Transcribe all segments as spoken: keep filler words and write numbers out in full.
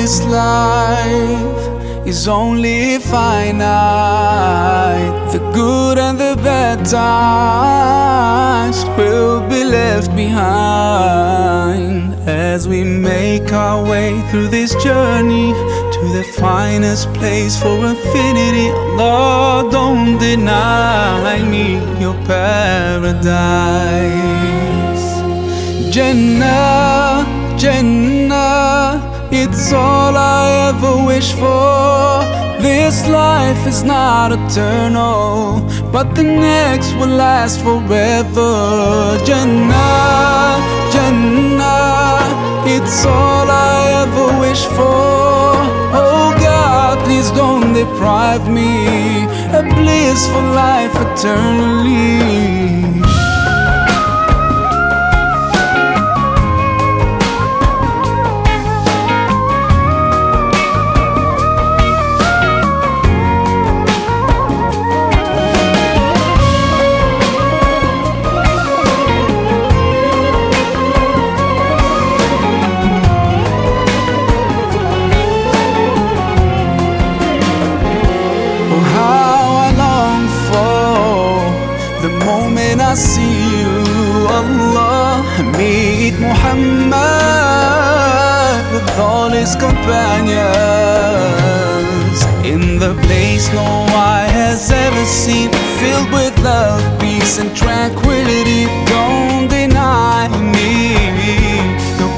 this life is only finite. The good and the bad times will be left behind as we make our way through this journey to the finest place for infinity. Lord, don't deny me your paradise. Jannah, Jannah, it's all I ever wish for. This life is not eternal, but the next will last forever. Jannah, Jannah, it's all I ever wish for. Oh God, please don't deprive me a blissful life eternally. The moment I see you, Allah, meet Muhammad with all his companions in the place no eye has ever seen, filled with love, peace and tranquility. Don't deny me your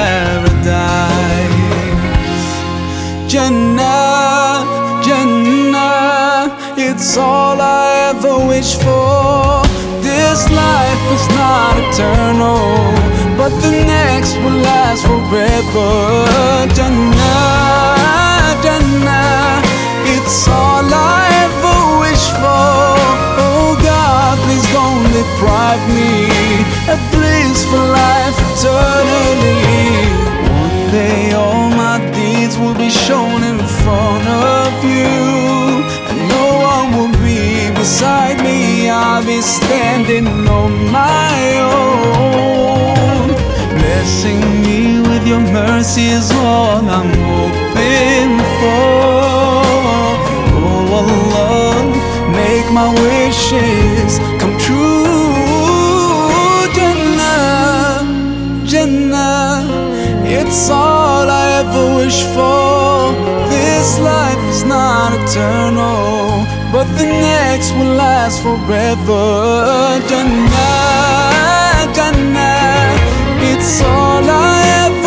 paradise. Jannah, Jannah, it's all I ever wish for. This life is not eternal, but the next will last forever. Jannah, Jannah, it's all I ever wish for. Oh God, please don't deprive me a blissful life eternally. One day all my deeds will be shown in front of you, and no one will be beside me. I'll be standing on my own. Blessing me with your mercy is all I'm hoping for. Oh Allah, make my wishes come true. Jannah, Jannah, it's all I ever wish for. This life is not eternal, but the next will last forever. Jannah, Jannah, it's all I ever